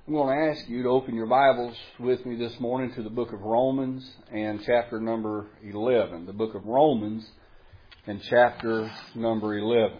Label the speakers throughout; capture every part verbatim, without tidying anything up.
Speaker 1: I'm going to ask you to open your Bibles with me this morning to the book of Romans and chapter number eleven. The book of Romans and chapter number eleven.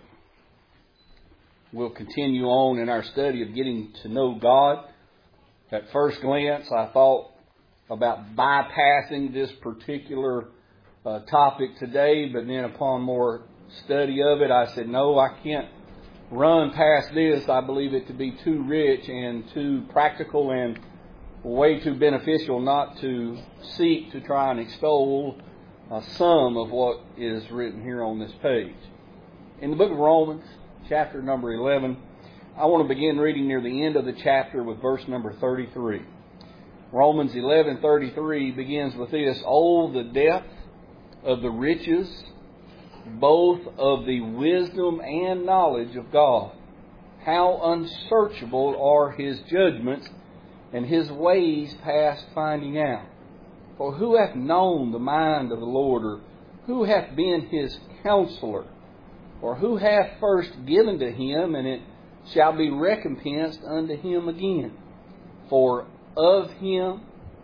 Speaker 1: We'll continue on in our study of getting to know God. At first glance, I thought about bypassing this particular uh, topic today, but then upon more study of it, I said, no, I can't run past this. I believe it to be too rich and too practical and way too beneficial not to seek to try and extol uh, some of what is written here on this page. In the book of Romans, chapter number eleven, I want to begin reading near the end of the chapter with verse number thirty-three. Romans eleven thirty-three begins with this: "Oh, the depth of the riches, both of the wisdom and knowledge of God. How unsearchable are His judgments, and His ways past finding out. For who hath known the mind of the Lord, or who hath been His counselor? Or who hath first given to Him, and it shall be recompensed unto Him again? For of Him,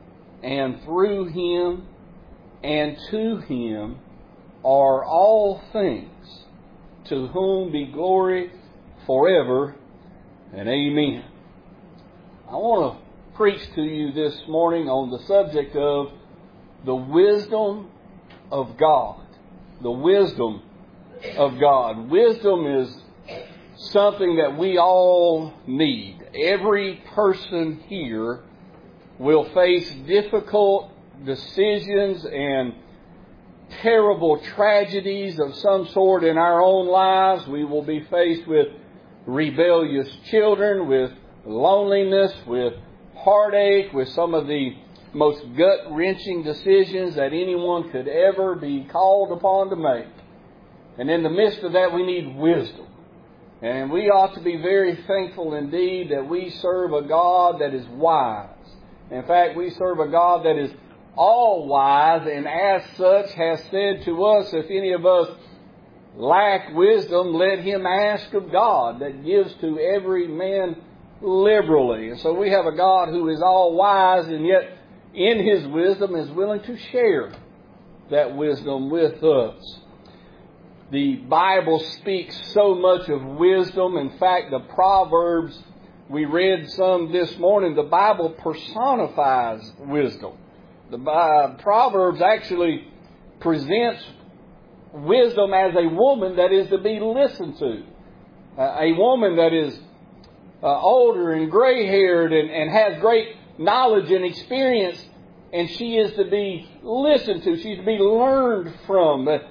Speaker 1: and through Him, and to Him are all things, to whom be glory forever and amen." I want to preach to you this morning on the subject of the wisdom of God. The wisdom of God. Wisdom is something that we all need. Every person here will face difficult decisions and terrible tragedies of some sort in our own lives. We will be faced with rebellious children, with loneliness, with heartache, with some of the most gut-wrenching decisions that anyone could ever be called upon to make. And in the midst of that, we need wisdom. And we ought to be very thankful indeed that we serve a God that is wise. In fact, we serve a God that is all wise, and as such has said to us, if any of us lack wisdom, let him ask of God, that gives to every man liberally. And so we have a God who is all wise, and yet in His wisdom is willing to share that wisdom with us. The Bible speaks so much of wisdom. In fact, the Proverbs, we read some this morning, the Bible personifies wisdom. The uh, Proverbs actually presents wisdom as a woman that is to be listened to. Uh, a woman that is uh, older and gray-haired and, and has great knowledge and experience, and she is to be listened to. She's to be learned from. Uh,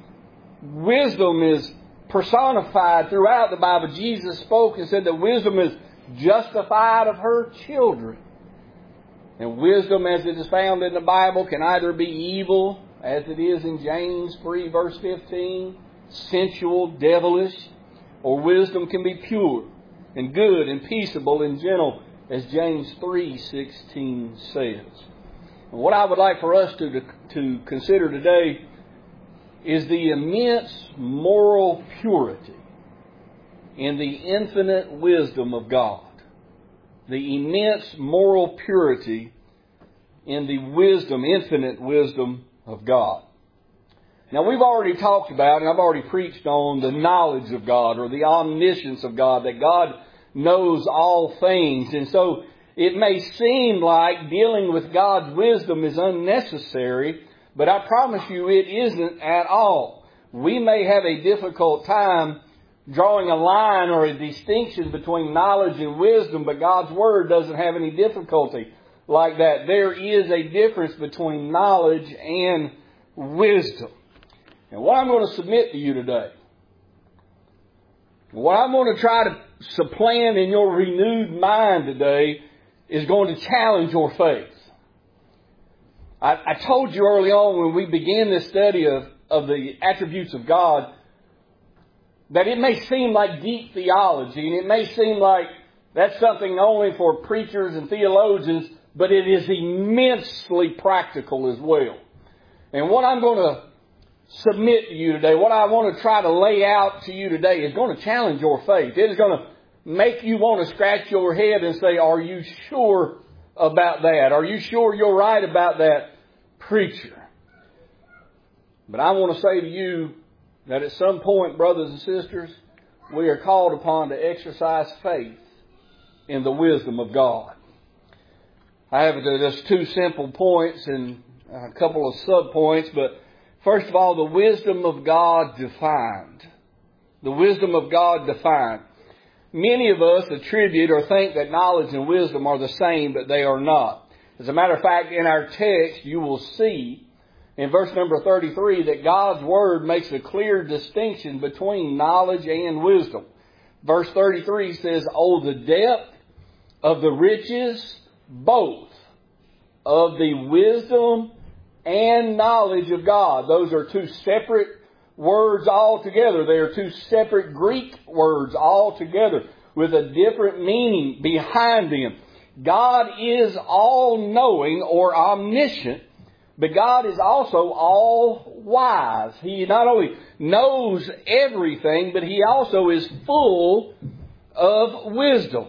Speaker 1: wisdom is personified throughout the Bible. Jesus spoke and said that wisdom is justified of her children. And wisdom, as it is found in the Bible, can either be evil, as it is in James three, verse fifteen, sensual, devilish, or wisdom can be pure and good and peaceable and gentle, as James three sixteen says. And what I would like for us to, to, to consider today is the immense moral purity in the infinite wisdom of God. The immense moral purity in the wisdom, infinite wisdom of God. Now, we've already talked about, and I've already preached on the knowledge of God, or the omniscience of God, that God knows all things. And so it may seem like dealing with God's wisdom is unnecessary, but I promise you it isn't at all. We may have a difficult time drawing a line or a distinction between knowledge and wisdom, but God's Word doesn't have any difficulty like that. There is a difference between knowledge and wisdom. And what I'm going to submit to you today, what I'm going to try to supplant in your renewed mind today, is going to challenge your faith. I, I told you early on when we began this study of, of the attributes of God, that it may seem like deep theology, and it may seem like that's something only for preachers and theologians, but it is immensely practical as well. And what I'm going to submit to you today, what I want to try to lay out to you today, is going to challenge your faith. It is going to make you want to scratch your head and say, are you sure about that? Are you sure you're right about that, preacher? But I want to say to you that at some point, brothers and sisters, we are called upon to exercise faith in the wisdom of God. I have just two simple points and a couple of sub-points, but first of all, the wisdom of God defined. The wisdom of God defined. Many of us attribute or think that knowledge and wisdom are the same, but they are not. As a matter of fact, in our text, you will see in verse number thirty-three that God's Word makes a clear distinction between knowledge and wisdom. Verse thirty-three says, "Oh, the depth of the riches, both of the wisdom and knowledge of God." Those are two separate words altogether. They are two separate Greek words altogether with a different meaning behind them. God is all-knowing or omniscient, but God is also all-wise. He not only knows everything, but He also is full of wisdom.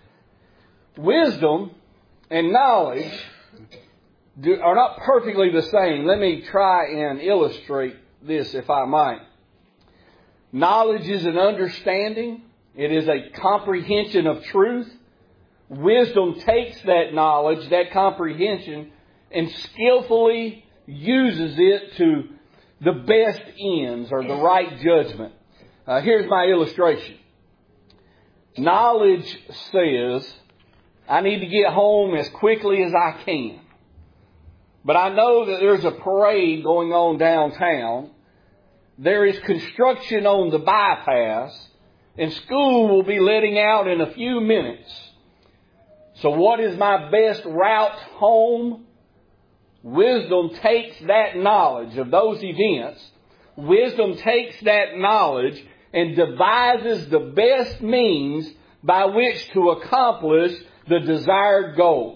Speaker 1: Wisdom and knowledge do, are not perfectly the same. Let me try and illustrate this, if I might. Knowledge is an understanding. It is a comprehension of truth. Wisdom takes that knowledge, that comprehension, and skillfully uses it to the best ends or the right judgment. Uh, here's my illustration. Knowledge says, I need to get home as quickly as I can. But I know that there's a parade going on downtown. There is construction on the bypass, and school will be letting out in a few minutes. So what is my best route home? Wisdom takes that knowledge of those events. Wisdom takes that knowledge and devises the best means by which to accomplish the desired goal.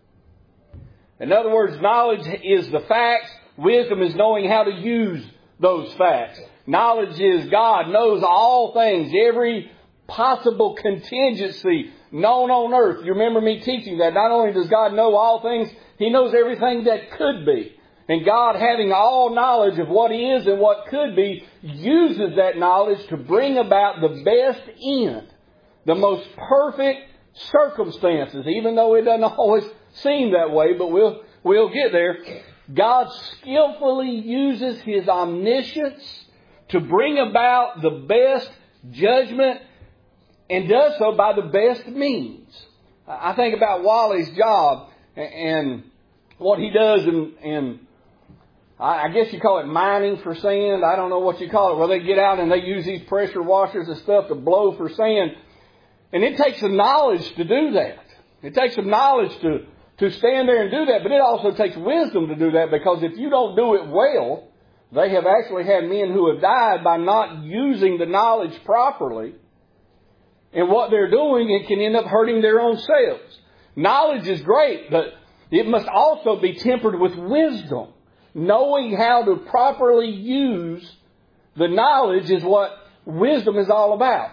Speaker 1: In other words, knowledge is the facts. Wisdom is knowing how to use those facts. Knowledge is God knows all things, every possible contingency known on earth. You remember me teaching that. Not only does God know all things, He knows everything that could be. And God, having all knowledge of what is and what could be, uses that knowledge to bring about the best end, the most perfect circumstances, even though it doesn't always seem that way, but we'll, we'll get there. God skillfully uses His omniscience to bring about the best judgment and does so by the best means. I think about Wally's job and what he does in, in I guess you call it mining for sand. I don't know what you call it. Where they get out and they use these pressure washers and stuff to blow for sand. And it takes some knowledge to do that. It takes some knowledge to, to stand there and do that. But it also takes wisdom to do that, because if you don't do it well, they have actually had men who have died by not using the knowledge properly. And what they're doing, it can end up hurting their own selves. Knowledge is great, but it must also be tempered with wisdom. Knowing how to properly use the knowledge is what wisdom is all about.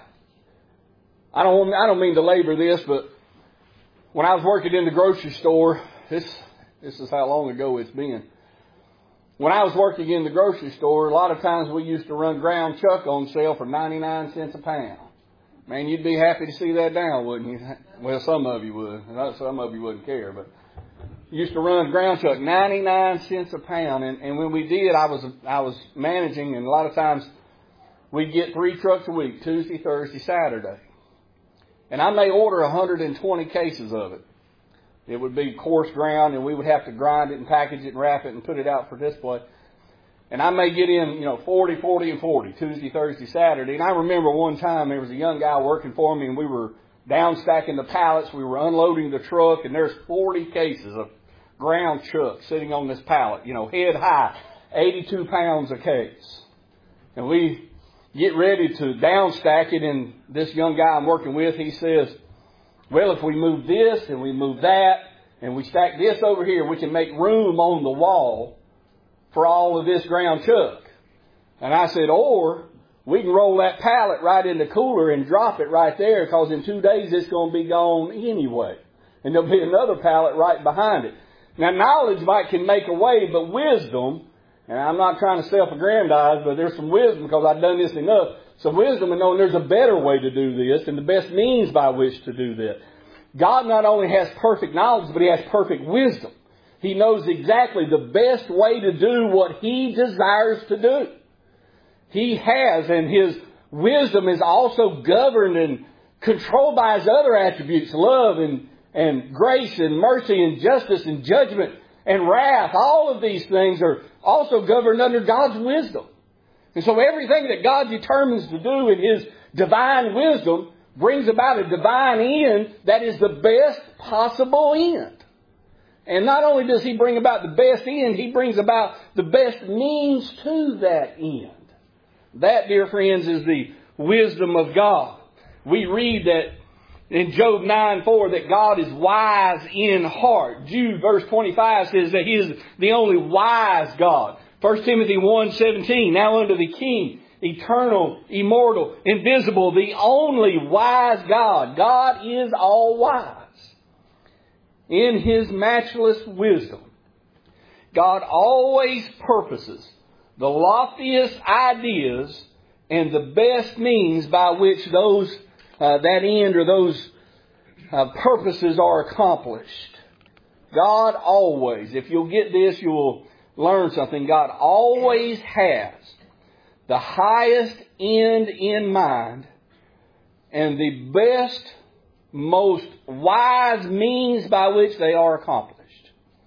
Speaker 1: I don't, I don't mean to labor this, but when I was working in the grocery store, this, this is how long ago it's been. When I was working in the grocery store, a lot of times we used to run ground chuck on sale for ninety-nine cents a pound. Man, you'd be happy to see that down, wouldn't you? Well, some of you would. Some of you wouldn't care, but used to run ground chuck, ninety-nine cents a pound. And, and when we did, I was I was managing, and a lot of times we'd get three trucks a week, Tuesday, Thursday, Saturday. And I may order one hundred twenty cases of it. It would be coarse ground, and we would have to grind it and package it and wrap it and put it out for display. And I may get in, you know, forty, forty, and forty, Tuesday, Thursday, Saturday. And I remember one time there was a young guy working for me, and we were down stacking the pallets. We were unloading the truck, and there's forty cases of ground chuck sitting on this pallet, you know, head high, eighty-two pounds a case. And we get ready to down stack it, and this young guy I'm working with, he says, well, if we move this and we move that and we stack this over here, we can make room on the wall for all of this ground chuck. And I said, or We can roll that pallet right in the cooler and drop it right there, because in two days it's going to be gone anyway. And there'll be another pallet right behind it. Now, knowledge might can make a way, but wisdom, and I'm not trying to self-aggrandize, but there's some wisdom, because I've done this enough, some wisdom in knowing there's a better way to do this and the best means by which to do this. God not only has perfect knowledge, but He has perfect wisdom. He knows exactly the best way to do what He desires to do. He has, and His wisdom is also governed and controlled by His other attributes, love and, and grace and mercy and justice and judgment and wrath. All of these things are also governed under God's wisdom. And so everything that God determines to do in His divine wisdom brings about a divine end that is the best possible end. And not only does He bring about the best end, He brings about the best means to that end. That, dear friends, is the wisdom of God. We read that in Job nine four that God is wise in heart. Jude verse twenty-five says that He is the only wise God. First Timothy one seventeen, now unto the King, eternal, immortal, invisible, the only wise God. God is all wise. In His matchless wisdom, God always purposes the loftiest ideas and the best means by which those uh, that end or those uh, purposes are accomplished. God always, if you'll get this, you will learn something. God always has the highest end in mind and the best, most wise means by which they are accomplished.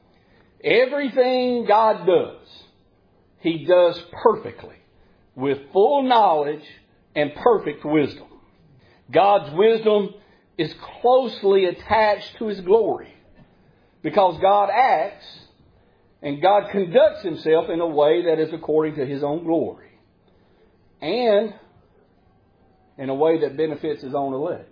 Speaker 1: Everything God does, He does perfectly, with full knowledge and perfect wisdom. God's wisdom is closely attached to His glory, because God acts and God conducts Himself in a way that is according to His own glory, and in a way that benefits His own elect.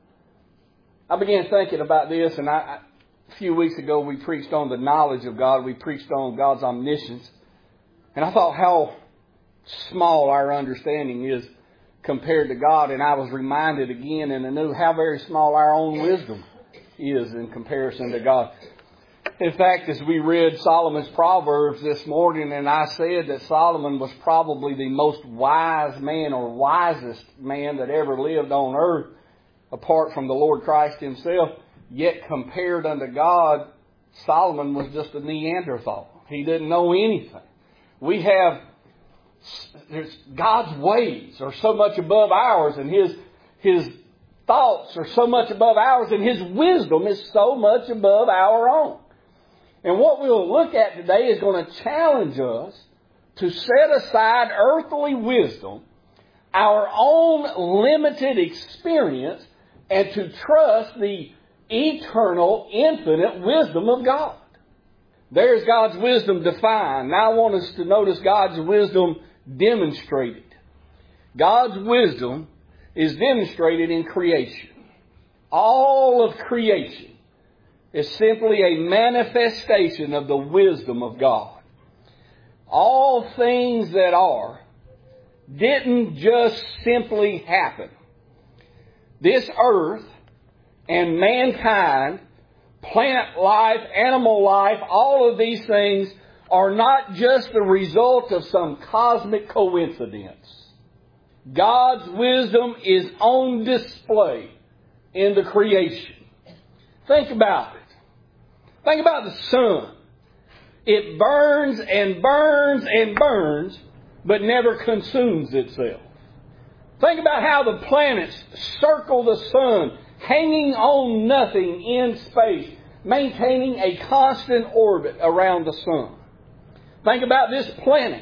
Speaker 1: I began thinking about this, and I, I, a few weeks ago we preached on the knowledge of God. We preached on God's omniscience. And I thought how small our understanding is compared to God. And I was reminded again and anew how very small our own wisdom is in comparison to God. In fact, as we read Solomon's Proverbs this morning, and I said that Solomon was probably the most wise man or wisest man that ever lived on earth, apart from the Lord Christ Himself, yet compared unto God, Solomon was just a Neanderthal. He didn't know anything. We have, there's, God's ways are so much above ours, and His, His thoughts are so much above ours, and His wisdom is so much above our own. And what we'll look at today is going to challenge us to set aside earthly wisdom, our own limited experience, and to trust the eternal, infinite wisdom of God. There's God's wisdom defined. Now I want us to notice God's wisdom demonstrated. God's wisdom is demonstrated in creation. All of creation is simply a manifestation of the wisdom of God. All things that are didn't just simply happen. This earth and mankind, plant life, animal life, all of these things are not just the result of some cosmic coincidence. God's wisdom is on display in the creation. Think about it. Think about the sun. It burns and burns and burns, but never consumes itself. Think about how the planets circle the sun, hanging on nothing in space, maintaining a constant orbit around the sun. Think about this planet.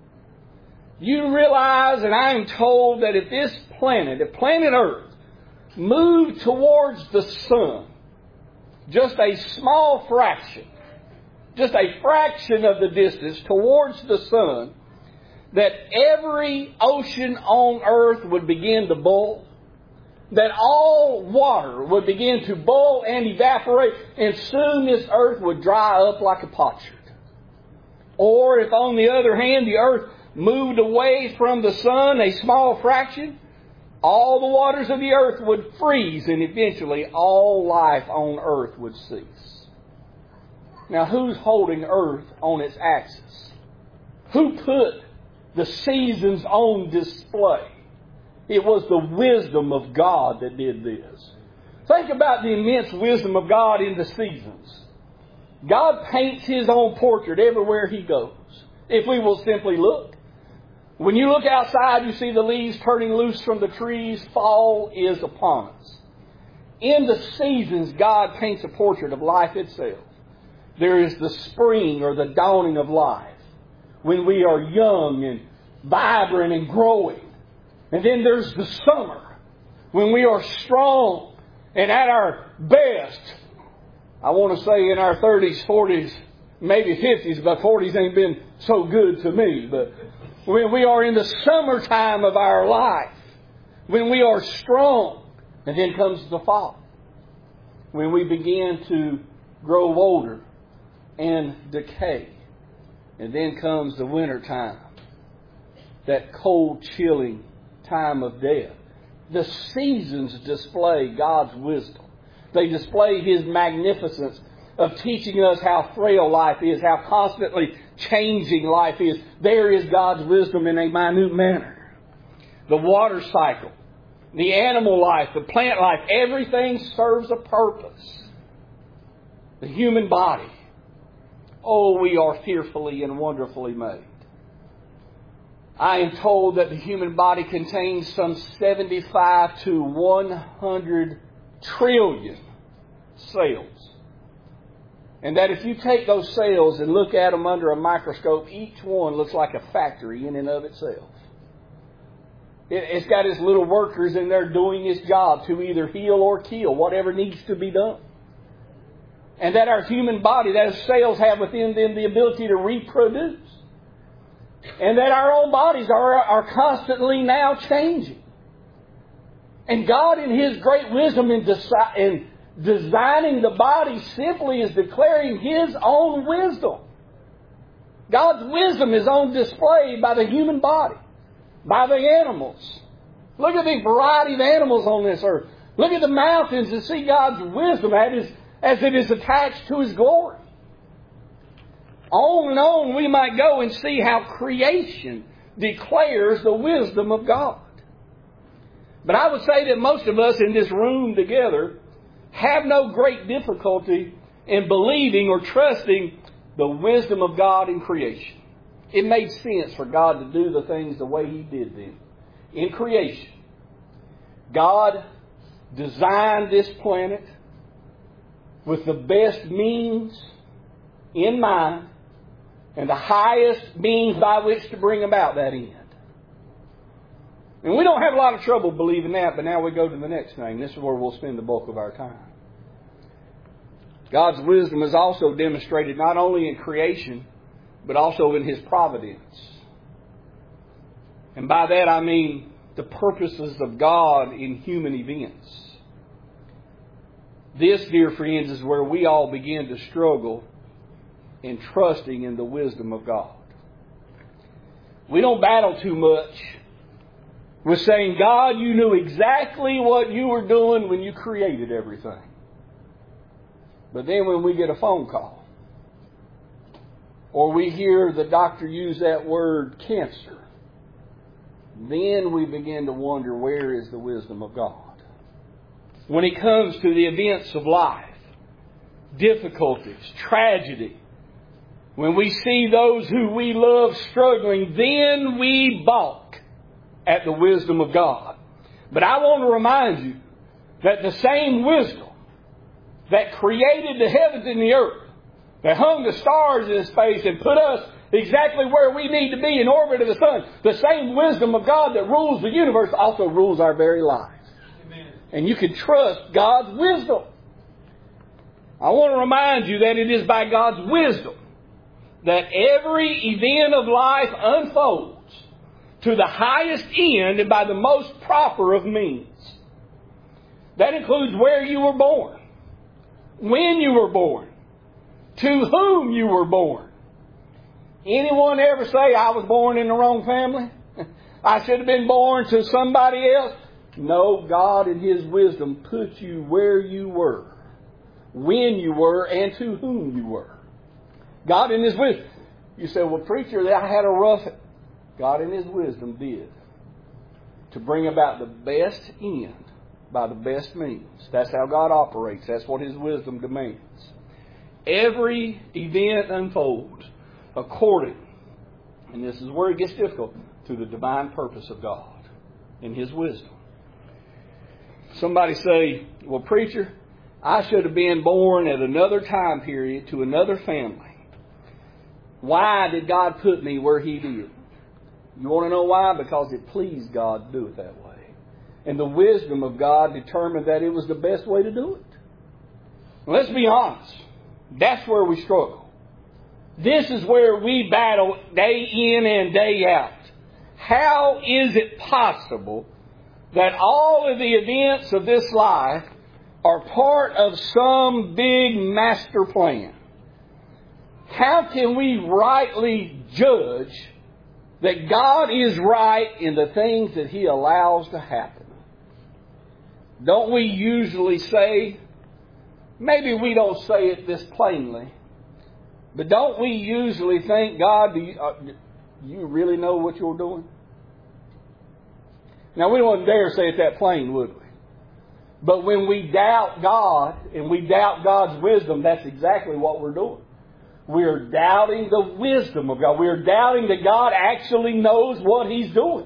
Speaker 1: You realize, and I am told, that if this planet, if planet Earth, moved towards the sun, just a small fraction, just a fraction of the distance towards the sun, that every ocean on earth would begin to boil, that all water would begin to boil and evaporate, and soon this earth would dry up like a potsherd. Or if on the other hand the earth moved away from the sun a small fraction, all the waters of the earth would freeze and eventually all life on earth would cease. Now, who's holding earth on its axis? Who put the seasons on display? It was the wisdom of God that did this. Think about the immense wisdom of God in the seasons. God paints His own portrait everywhere He goes. If we will simply look. When you look outside, you see the leaves turning loose from the trees. Fall is upon us. In the seasons, God paints a portrait of life itself. There is the spring or the dawning of life, when we are young and vibrant and growing. And then there's the summer, when we are strong and at our best. I want to say in our thirties, forties, maybe fifties, but forties ain't been so good to me. But when we are in the summertime of our life, when we are strong, and then comes the fall, when we begin to grow older and decay. And then comes the winter time, that cold, chilling time of death. The seasons display God's wisdom. They display His magnificence of teaching us how frail life is, how constantly changing life is. There is God's wisdom in a minute manner. The water cycle, the animal life, the plant life, everything serves a purpose. The human body. Oh, we are fearfully and wonderfully made. I am told that the human body contains some seventy-five to one hundred trillion cells. And that if you take those cells and look at them under a microscope, each one looks like a factory in and of itself. It's got its little workers in there doing its job to either heal or kill, whatever needs to be done. And that our human body, those cells have within them the ability to reproduce. And that our own bodies are, are constantly now changing. And God in His great wisdom in, desi- in designing the body simply is declaring His own wisdom. God's wisdom is on display by the human body, by the animals. Look at the variety of animals on this earth. Look at the mountains and see God's wisdom at His as it is attached to His glory. On and on we might go and see how creation declares the wisdom of God. But I would say that most of us in this room together have no great difficulty in believing or trusting the wisdom of God in creation. It made sense for God to do the things the way He did them. In creation, God designed this planet with the best means in mind and the highest means by which to bring about that end. And we don't have a lot of trouble believing that, but now we go to the next thing. This is where we'll spend the bulk of our time. God's wisdom is also demonstrated not only in creation, but also in His providence. And by that I mean the purposes of God in human events. This, dear friends, is where we all begin to struggle in trusting in the wisdom of God. We don't battle too much with saying, God, you knew exactly what you were doing when you created everything. But then when we get a phone call, or we hear the doctor use that word cancer, then we begin to wonder, where is the wisdom of God? When it comes to the events of life, difficulties, tragedy, when we see those who we love struggling, then we balk at the wisdom of God. But I want to remind you that the same wisdom that created the heavens and the earth, that hung the stars in space and put us exactly where we need to be in orbit of the sun, the same wisdom of God that rules the universe also rules our very lives. Amen. And you can trust God's wisdom. I want to remind you that it is by God's wisdom that every event of life unfolds to the highest end and by the most proper of means. That includes where you were born, when you were born, to whom you were born. Anyone ever say, I was born in the wrong family? I should have been born to somebody else? No, God in His wisdom put you where you were, when you were, and to whom you were. God in His wisdom. You say, well, preacher, I had a rough... God in His wisdom did. To bring about the best end by the best means. That's how God operates. That's what His wisdom demands. Every event unfolds according, and this is where it gets difficult, to the divine purpose of God in His wisdom. Somebody say, well, preacher, I should have been born at another time period to another family. Why did God put me where He did? You want to know why? Because it pleased God to do it that way. And the wisdom of God determined that it was the best way to do it. Let's be honest. That's where we struggle. This is where we battle day in and day out. How is it possible that all of the events of this life are part of some big master plan? How can we rightly judge that God is right in the things that He allows to happen? Don't we usually say, maybe we don't say it this plainly, but don't we usually think, God, do you, uh, do you really know what you're doing? Now, we wouldn't dare say it that plain, would we? But when we doubt God and we doubt God's wisdom, that's exactly what we're doing. We're doubting the wisdom of God. We're doubting that God actually knows what He's doing.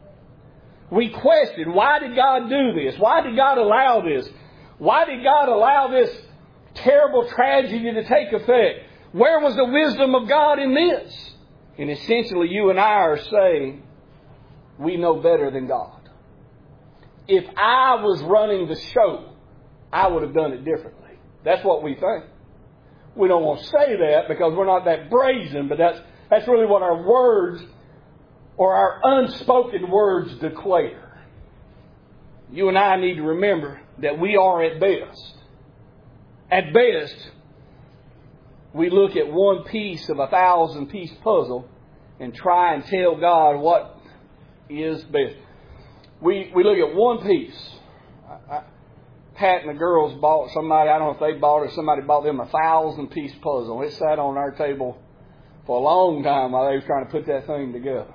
Speaker 1: We question, why did God do this? Why did God allow this? Why did God allow this terrible tragedy to take effect? Where was the wisdom of God in this? And essentially, you and I are saying, we know better than God. If I was running the show, I would have done it differently. That's what we think. We don't want to say that because we're not that brazen, but that's that's really what our words or our unspoken words declare. You and I need to remember that we are at best. At best, we look at one piece of a thousand-piece puzzle and try and tell God what is best. We we look at one piece. I, I, Pat and the girls bought somebody, I don't know if they bought it or somebody bought them a thousand-piece puzzle. It sat on our table for a long time while they were trying to put that thing together.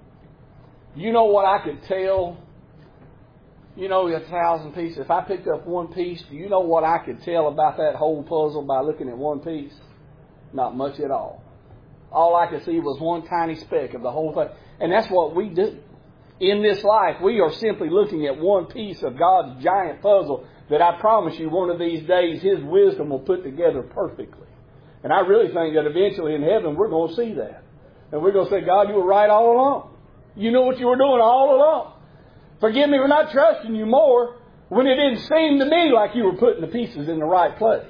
Speaker 1: You know what I could tell? You know, a thousand pieces. If I picked up one piece, do you know what I could tell about that whole puzzle by looking at one piece? Not much at all. All I could see was one tiny speck of the whole thing. And that's what we do. In this life, we are simply looking at one piece of God's giant puzzle that I promise you one of these days His wisdom will put together perfectly. And I really think that eventually in heaven we're going to see that. And we're going to say, God, you were right all along. You knew what you were doing all along. Forgive me for not trusting you more when it didn't seem to me like you were putting the pieces in the right place.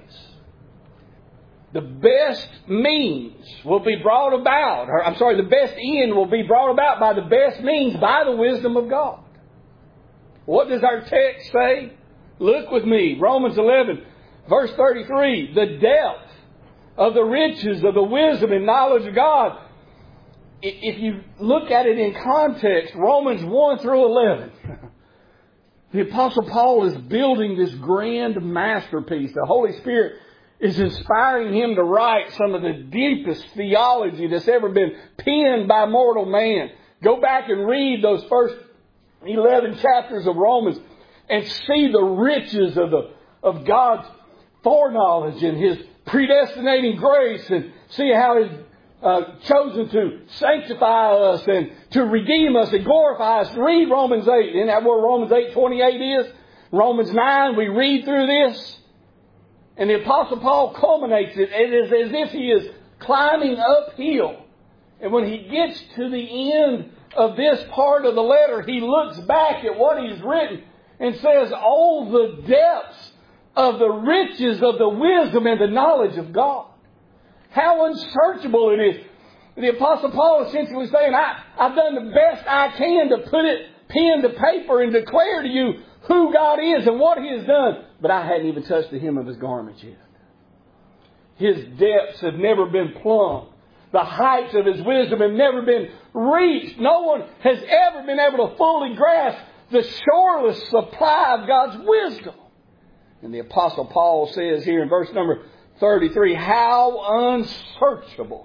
Speaker 1: The best means will be brought about, or I'm sorry, the best end will be brought about by the best means, by the wisdom of God. What does our text say? Look with me, Romans eleven, verse thirty-three. The depth of the riches of the wisdom and knowledge of God. If you look at it in context, Romans one through eleven, the Apostle Paul is building this grand masterpiece. The Holy Spirit is inspiring him to write some of the deepest theology that's ever been penned by mortal man. Go back and read those first eleven chapters of Romans and see the riches of the of God's foreknowledge and His predestinating grace, and see how He's uh, chosen to sanctify us and to redeem us and glorify us. Read Romans eight. Isn't that where Romans eight twenty-eight is? Romans nine, we read through this. And the Apostle Paul culminates it. It is as if he is climbing uphill. And when he gets to the end of this part of the letter, he looks back at what he's written and says, oh, the depths of the riches of the wisdom and the knowledge of God. How unsearchable it is. The Apostle Paul is essentially saying, I, I've done the best I can to put it pen to paper and declare to you who God is and what He has done. But I hadn't even touched the hem of His garment yet. His depths have never been plumbed. The heights of His wisdom have never been reached. No one has ever been able to fully grasp the shoreless supply of God's wisdom. And the Apostle Paul says here in verse number thirty-three, how unsearchable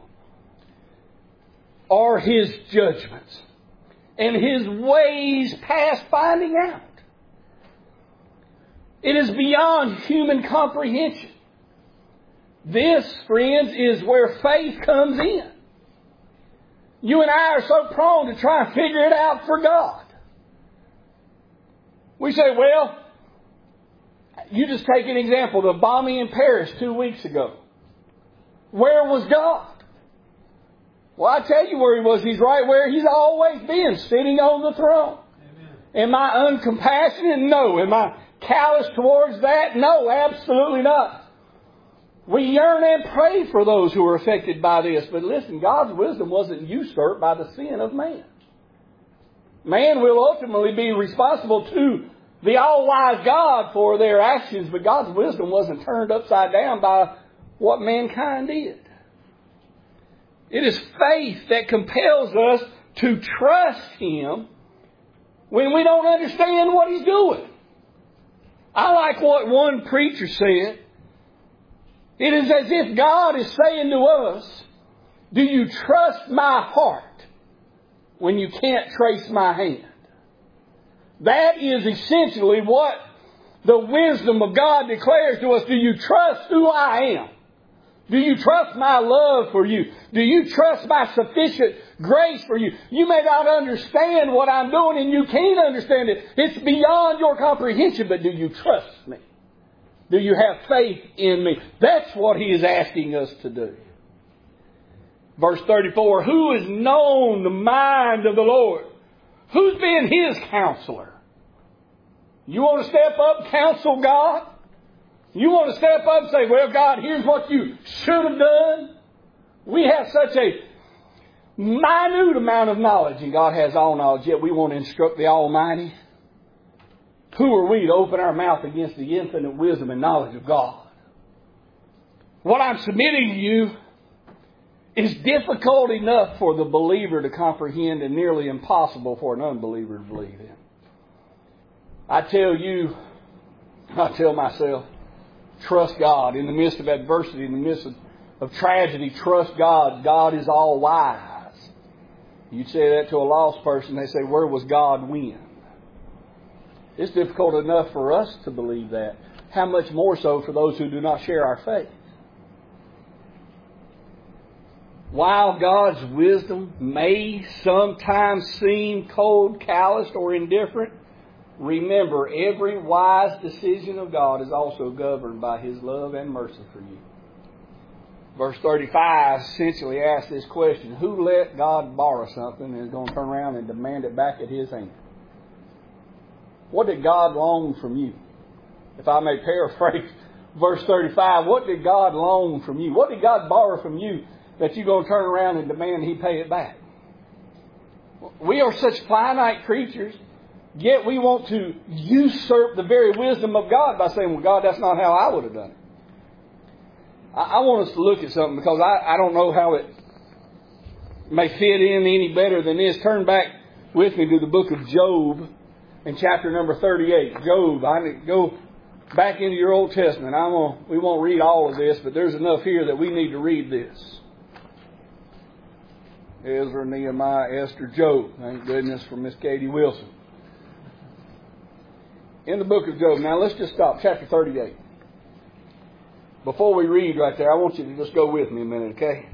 Speaker 1: are His judgments, and His ways past finding out. It is beyond human comprehension. This, friends, is where faith comes in. You and I are so prone to try and figure it out for God. We say, well, you just take an example, the bombing in Paris two weeks ago. Where was God? Well, I tell you where He was. He's right where He's always been, sitting on the throne. Amen. Am I uncompassionate? No. Am I callous towards that? No, absolutely not. We yearn and pray for those who are affected by this. But listen, God's wisdom wasn't usurped by the sin of man. Man will ultimately be responsible to the all-wise God for their actions, but God's wisdom wasn't turned upside down by what mankind did. It is faith that compels us to trust Him when we don't understand what He's doing. I like what one preacher said. It is as if God is saying to us, do you trust my heart when you can't trace my hand? That is essentially what the wisdom of God declares to us. Do you trust who I am? Do you trust my love for you? Do you trust my sufficient grace for you? You may not understand what I'm doing, and you can't understand it. It's beyond your comprehension, but do you trust me? Do you have faith in me? That's what He is asking us to do. Verse thirty-four, who has known the mind of the Lord? Who's been His counselor? You want to step up, counsel God? You want to step up and say, well, God, here's what you should have done? We have such a minute amount of knowledge, and God has all knowledge, yet we want to instruct the Almighty. Who are we to open our mouth against the infinite wisdom and knowledge of God? What I'm submitting to you is difficult enough for the believer to comprehend and nearly impossible for an unbeliever to believe in. I tell you, I tell myself, trust God. In the midst of adversity, in the midst of, of tragedy, trust God. God is all wise. You say that to a lost person, they say, where was God when? It's difficult enough for us to believe that. How much more so for those who do not share our faith? While God's wisdom may sometimes seem cold, calloused, or indifferent, remember, every wise decision of God is also governed by His love and mercy for you. Verse thirty-five essentially asks this question, who let God borrow something and is going to turn around and demand it back at His hand? What did God loan from you? If I may paraphrase verse thirty-five, what did God loan from you? What did God borrow from you that you're going to turn around and demand He pay it back? We are such finite creatures, yet we want to usurp the very wisdom of God by saying, well, God, that's not how I would have done it. I, I want us to look at something because I, I don't know how it may fit in any better than this. Turn back with me to the book of Job in chapter number thirty-eight. Job, I need to go back into your Old Testament. I'm gonna, we won't read all of this, but there's enough here that we need to read this. Ezra, Nehemiah, Esther, Job. Thank goodness for Miss Katie Wilson. In the book of Job. Now let's just stop. Chapter thirty-eight. Before we read right there, I want you to just go with me a minute, okay?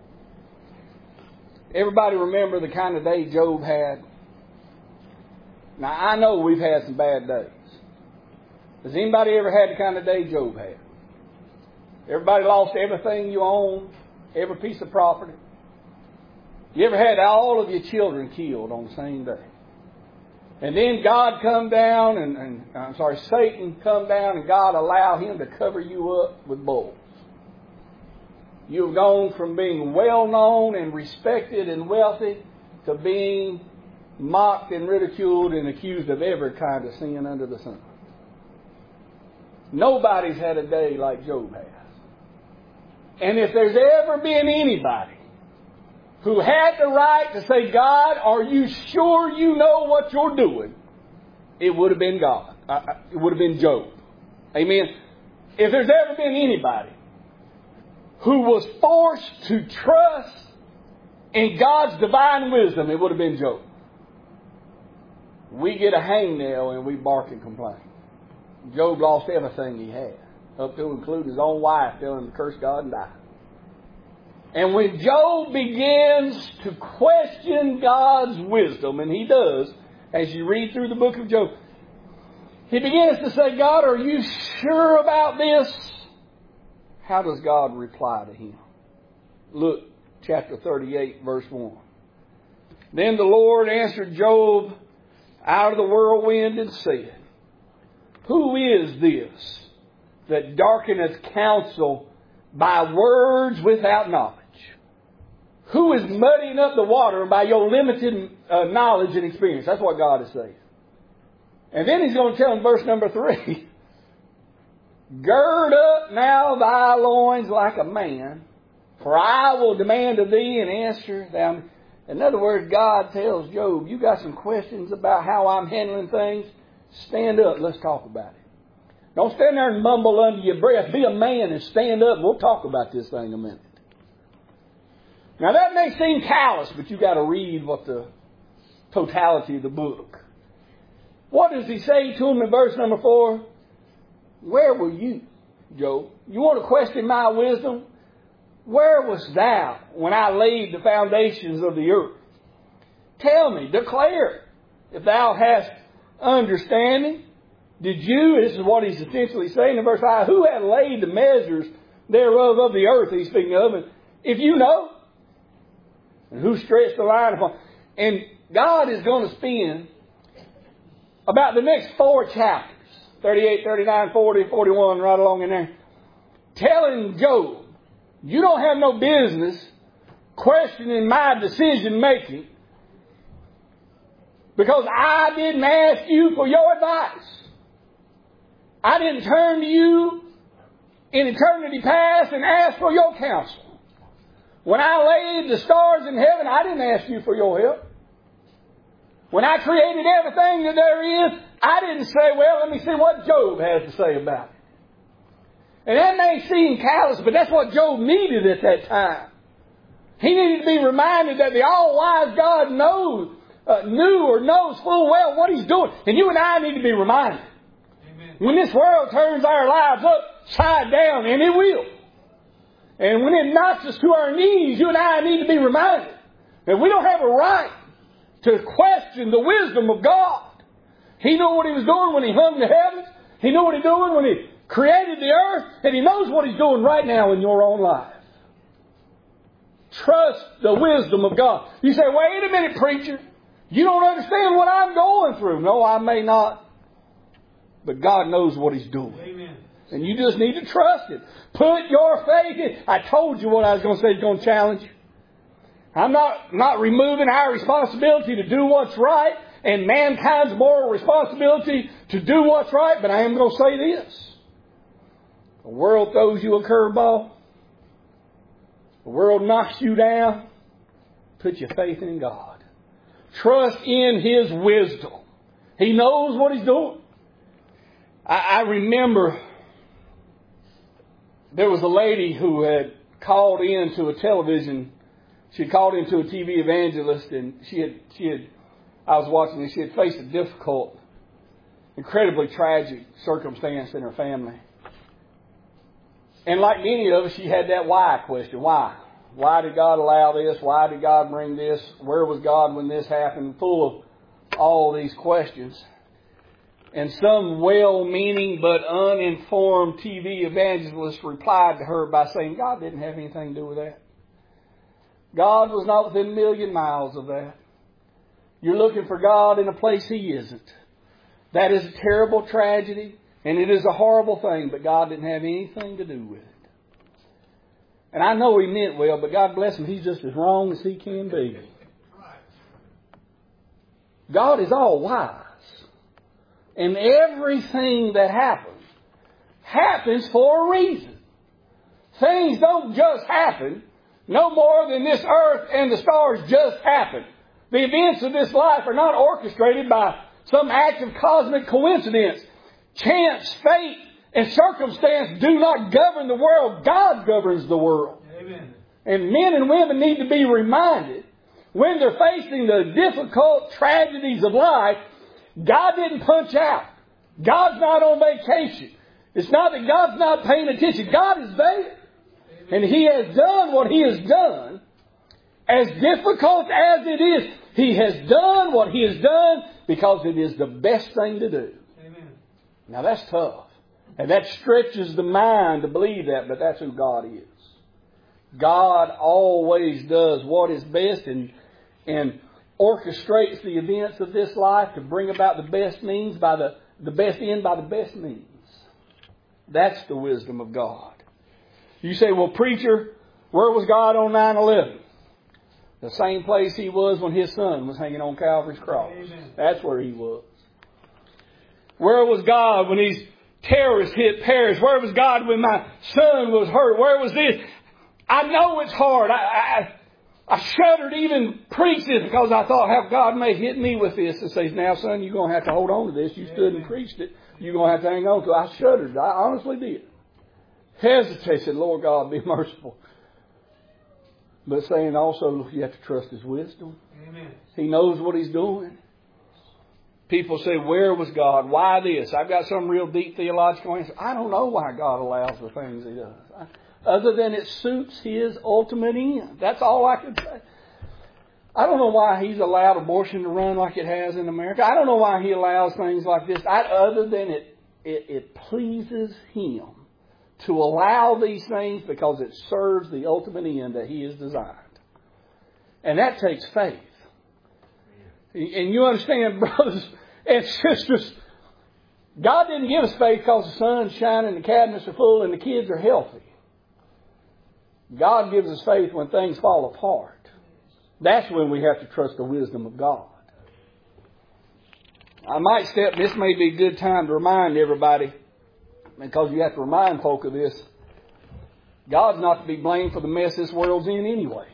Speaker 1: Everybody remember the kind of day Job had? Now I know we've had some bad days. Has anybody ever had the kind of day Job had? Everybody lost everything you own, every piece of property. You ever had all of your children killed on the same day? And then God come down and, and I'm sorry, Satan come down and God allow him to cover you up with bulls. You've gone from being well known and respected and wealthy to being mocked and ridiculed and accused of every kind of sin under the sun. Nobody's had a day like Job has. And if there's ever been anybody who had the right to say, God, are you sure you know what you're doing? It would have been God. It would have been Job. Amen. If there's ever been anybody who was forced to trust in God's divine wisdom, it would have been Job. We get a hangnail and we bark and complain. Job lost everything he had, up to including his own wife, telling him to curse God and die. And when Job begins to question God's wisdom, and he does, as you read through the book of Job, he begins to say, God, are you sure about this? How does God reply to him? Look, chapter thirty-eight, verse one. Then the Lord answered Job out of the whirlwind and said, who is this that darkeneth counsel by words without knowledge? Who is muddying up the water by your limited uh, knowledge and experience? That's what God is saying. And then he's going to tell in verse number three, gird up now thy loins like a man, for I will demand of thee and answer thou. In other words, God tells Job, you got some questions about how I'm handling things? Stand up, let's talk about it. Don't stand there and mumble under your breath. Be a man and stand up. We'll talk about this thing in a minute. Now that may seem callous, but you've got to read what the totality of the book. What does he say to him in verse number four? Where were you, Job? You want to question my wisdom? Where wast thou when I laid the foundations of the earth? Tell me, declare, if thou hast understanding. Did you, this is what he's essentially saying in verse five, who had laid the measures thereof of the earth, he's speaking of, and if you know, and who stretched the line upon. And God is going to spend about the next four chapters, thirty-eight, thirty-nine, forty, forty-one, right along in there, telling Job, you don't have no business questioning my decision making because I didn't ask you for your advice. I didn't turn to you in eternity past and ask for your counsel. When I laid the stars in heaven, I didn't ask you for your help. When I created everything that there is, I didn't say, well, let me see what Job has to say about it. And that may seem callous, but that's what Job needed at that time. He needed to be reminded that the all-wise God knows, uh, knew or knows full well what He's doing. And you and I need to be reminded. Amen. When this world turns our lives upside down, and it will, and when it knocks us to our knees, you and I need to be reminded that we don't have a right to question the wisdom of God. He knew what He was doing when He hung the heavens. He knew what He was doing when He created the earth. And He knows what He's doing right now in your own life. Trust the wisdom of God. You say, wait a minute, preacher. You don't understand what I'm going through. No, I may not. But God knows what He's doing. Amen. And you just need to trust it. Put your faith in. I told you what I was going to say is going to challenge you. I'm not, not removing our responsibility to do what's right and mankind's moral responsibility to do what's right, but I am going to say this. The world throws you a curveball. The world knocks you down. Put your faith in God. Trust in His wisdom. He knows what He's doing. I, I remember there was a lady who had called into a television. She had called into a T V evangelist, and she had, she had, I was watching this, she had faced a difficult, incredibly tragic circumstance in her family. And like many of us, she had that why question. Why? Why did God allow this? Why did God bring this? Where was God when this happened? Full of all these questions. And some well-meaning but uninformed T V evangelist replied to her by saying, God didn't have anything to do with that. God was not within a million miles of that. You're looking for God in a place He isn't. That is a terrible tragedy, and it is a horrible thing, but God didn't have anything to do with it. And I know He meant well, but God bless Him, He's just as wrong as He can be. God is all wise. And everything that happens, happens for a reason. Things don't just happen No more than this earth and the stars just happen. The events of this life are not orchestrated by some act of cosmic coincidence. Chance, fate, and circumstance do not govern the world. God governs the world.
Speaker 2: Amen.
Speaker 1: And men and women need to be reminded when they're facing the difficult tragedies of life, God didn't punch out. God's not on vacation. It's not that God's not paying attention. God is there. And He has done what He has done. As difficult as it is, He has done what He has done because it is the best thing to do.
Speaker 2: Amen.
Speaker 1: Now that's tough. And that stretches the mind to believe that, but that's who God is. God always does what is best and, and orchestrates the events of this life to bring about the best means by the, the best end by the best means. That's the wisdom of God. You say, well, preacher, where was God on nine eleven? The same place He was when His Son was hanging on Calvary's cross.
Speaker 2: Amen.
Speaker 1: That's where He was. Where was God when these terrorists hit Paris? Where was God when my son was hurt? Where was this? I know it's hard. I, I, I shuddered to even preach this because I thought how God may hit me with this and say, now son, you're going to have to hold on to this. You stood and preached it. You're going to have to hang on to it. I shuddered. I honestly did. Hesitate, said, Lord God, be merciful. But saying also, you have to trust His wisdom.
Speaker 2: Amen. He
Speaker 1: knows what He's doing. People say, where was God? Why this? I've got some real deep theological answer. I don't know why God allows the things He does. Other than it suits His ultimate end. That's all I can say. I don't know why He's allowed abortion to run like it has in America. I don't know why He allows things like this. I, other than it, it, it pleases Him to allow these things because it serves the ultimate end that He has designed. And that takes faith. And you understand, brothers and sisters, God didn't give us faith because the sun's shining, the cabinets are full, and the kids are healthy. God gives us faith when things fall apart. That's when we have to trust the wisdom of God. I might step, this may be a good time to remind everybody, because you have to remind folk of this. God's not to be blamed for the mess this world's in anyway.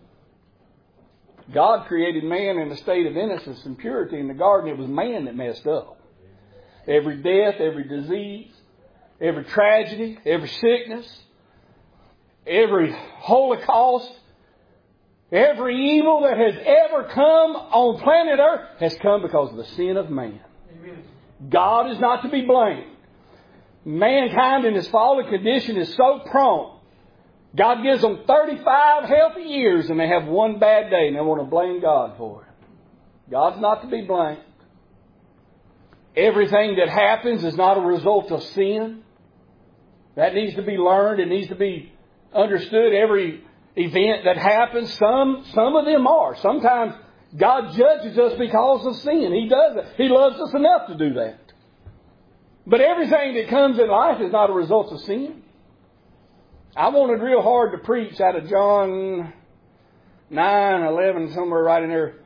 Speaker 1: God created man in a state of innocence and purity in the garden. It was man that messed up. Every death, every disease, every tragedy, every sickness, every holocaust, every evil that has ever come on planet Earth has come because of the sin of man.
Speaker 2: Amen.
Speaker 1: God is not to be blamed. Mankind in his fallen condition is so prone. God gives them thirty-five healthy years and they have one bad day and they want to blame God for it. God's not to be blamed. Everything that happens is not a result of sin. That needs to be learned. It needs to be understood. Every event that happens, some, some of them are. Sometimes God judges us because of sin. He does it. He loves us enough to do that. But everything that comes in life is not a result of sin. I wanted real hard to preach out of John nine, eleven, somewhere right in there,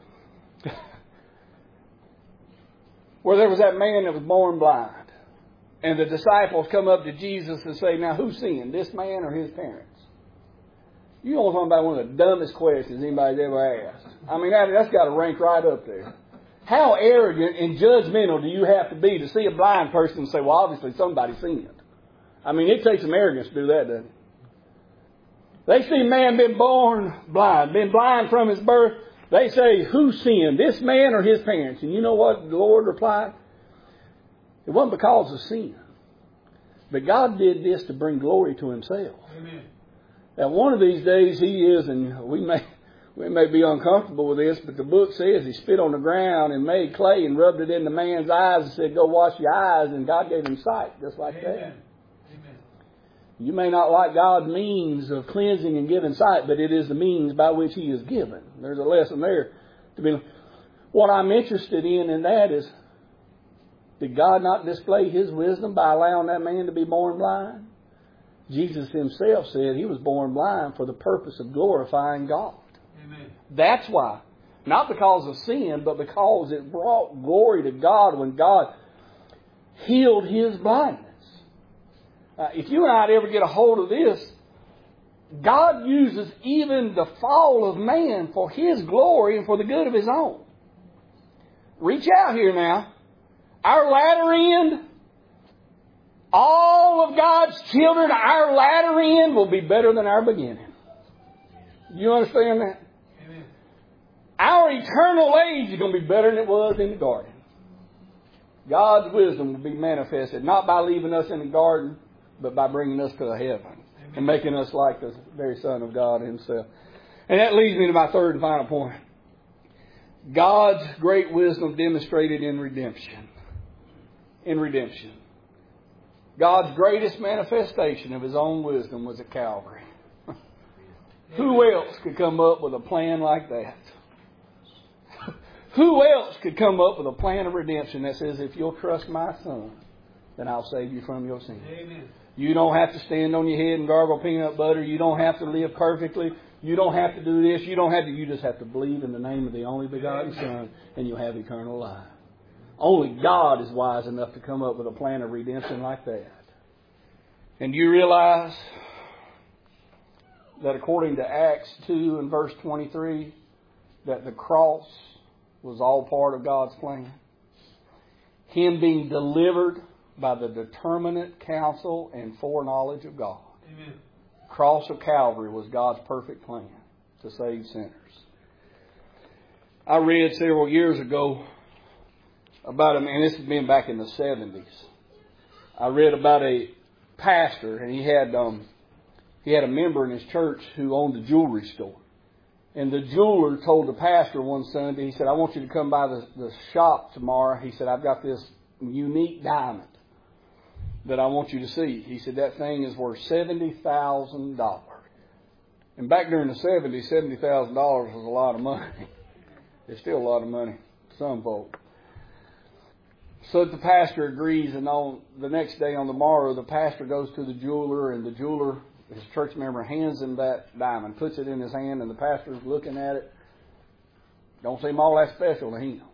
Speaker 1: where there was that man that was born blind. And the disciples come up to Jesus and say, now who sinned, this man or his parents? You know what I'm talking about? One of the dumbest questions anybody's ever asked. I mean, that, that's got to rank right up there. How arrogant and judgmental do you have to be to see a blind person and say, well, obviously somebody sinned? I mean, it takes some arrogance to do that, doesn't it? They see a man been born blind, been blind from his birth. They say, who sinned, this man or his parents? And you know what the Lord replied? It wasn't because of sin. But God did this to bring glory to Himself.
Speaker 2: Amen.
Speaker 1: Now, one of these days He is, and we may we may be uncomfortable with this, but the book says He spit on the ground and made clay and rubbed it in the man's eyes and said, go wash your eyes, and God gave him sight, just like
Speaker 2: Amen.
Speaker 1: that. You may not like God's means of cleansing and giving sight, but it is the means by which He is given. There's a lesson there to be. What I'm interested in in that is, did God not display His wisdom by allowing that man to be born blind? Jesus Himself said He was born blind for the purpose of glorifying God.
Speaker 2: Amen.
Speaker 1: That's why. Not because of sin, but because it brought glory to God when God healed his blindness. Uh, if you and I ever get a hold of this, God uses even the fall of man for His glory and for the good of His own. Reach out here now. Our latter end, all of God's children, our latter end will be better than our beginning. You understand that? Amen. Our eternal age is going to be better than it was in the garden. God's wisdom will be manifested not by leaving us in the garden, but by bringing us to the heaven. Amen. And making us like the very Son of God Himself. And that leads me to my third and final point. God's great wisdom demonstrated in redemption. In redemption. God's greatest manifestation of His own wisdom was at Calvary. Who else could come up with a plan like that? Who else could come up with a plan of redemption that says, if you'll trust my Son, then I'll save you from your sin.
Speaker 2: Amen.
Speaker 1: You don't have to stand on your head and gargle peanut butter. You don't have to live perfectly. You don't have to do this. You don't have to. You just have to believe in the name of the only begotten Son, and you'll have eternal life. Only God is wise enough to come up with a plan of redemption like that. And you realize that according to Acts two and verse twenty-three, that the cross was all part of God's plan. Him being delivered by the determinate counsel and foreknowledge of God.
Speaker 2: Amen.
Speaker 1: Cross of Calvary was God's perfect plan to save sinners. I read several years ago about a man, this has been back in the seventies. I read about a pastor, and he had um, he had a member in his church who owned a jewelry store. And the jeweler told the pastor one Sunday, he said, I want you to come by the, the shop tomorrow. He said, I've got this unique diamond that I want you to see. He said, that thing is worth seventy thousand dollars. And back during the seventies, seventy thousand dollars was a lot of money. It's still a lot of money to some folk. So the pastor agrees, and on the next day on the morrow, the pastor goes to the jeweler, and the jeweler, his church member, hands him that diamond, puts it in his hand, and the pastor's looking at it. Don't seem all that special to him.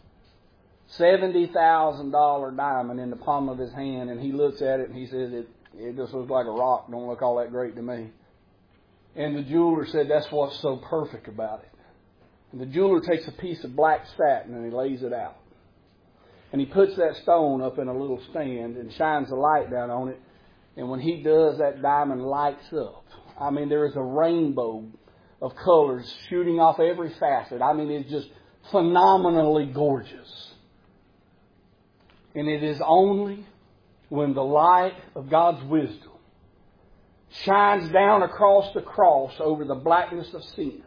Speaker 1: seventy thousand dollars diamond in the palm of his hand, and he looks at it and he says, it, it just looks like a rock. Don't look all that great to me. And the jeweler said, that's what's so perfect about it. And the jeweler takes a piece of black satin and he lays it out. And he puts that stone up in a little stand and shines the light down on it. And when he does, that diamond lights up. I mean, there is a rainbow of colors shooting off every facet. I mean, it's just phenomenally gorgeous. And it is only when the light of God's wisdom shines down across the cross over the blackness of sin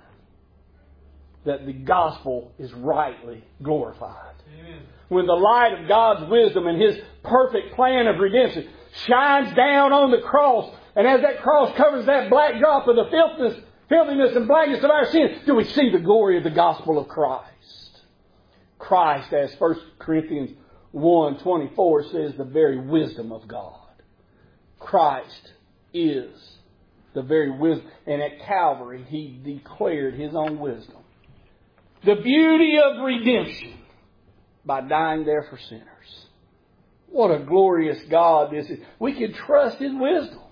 Speaker 1: that the gospel is rightly glorified.
Speaker 2: Amen. When
Speaker 1: the light of God's wisdom and His perfect plan of redemption shines down on the cross, and as that cross covers that black drop of the filthiness, filthiness and blackness of our sin, do we see the glory of the gospel of Christ. Christ, as First Corinthians one twenty-four says, the very wisdom of God. Christ is the very wisdom. And at Calvary, He declared His own wisdom. The beauty of redemption by dying there for sinners. What a glorious God this is. We can trust His wisdom.